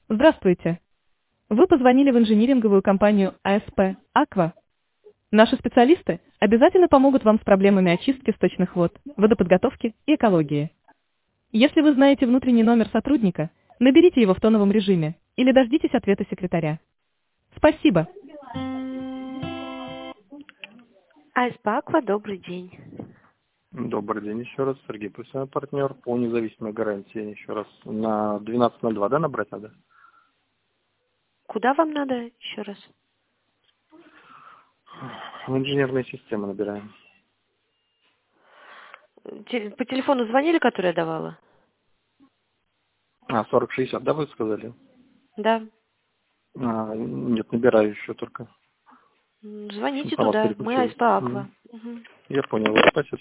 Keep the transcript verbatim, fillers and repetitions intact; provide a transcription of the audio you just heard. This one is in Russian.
Здравствуйте. Вы позвонили в инжиниринговую компанию АСП «Аква». Наши специалисты обязательно помогут вам с проблемами очистки сточных вод, водоподготовки и экологии. Если вы знаете внутренний номер сотрудника, наберите его в тоновом режиме или дождитесь ответа секретаря. Спасибо. Айспаква, добрый день. Добрый день еще раз. Сергей Пусин, партнер по независимой гарантии. Еще раз. На двенадцать ноль два, да, набрать надо? Куда вам надо еще раз? В инженерные системы набираем. Те- По телефону звонили, который я давала? А, сорок шестьдесят, да, вы сказали? Да. А, нет, набираю еще только. М, Звоните На вас туда. Мы переключилась. Айспаква. М, Я понял. Спасибо.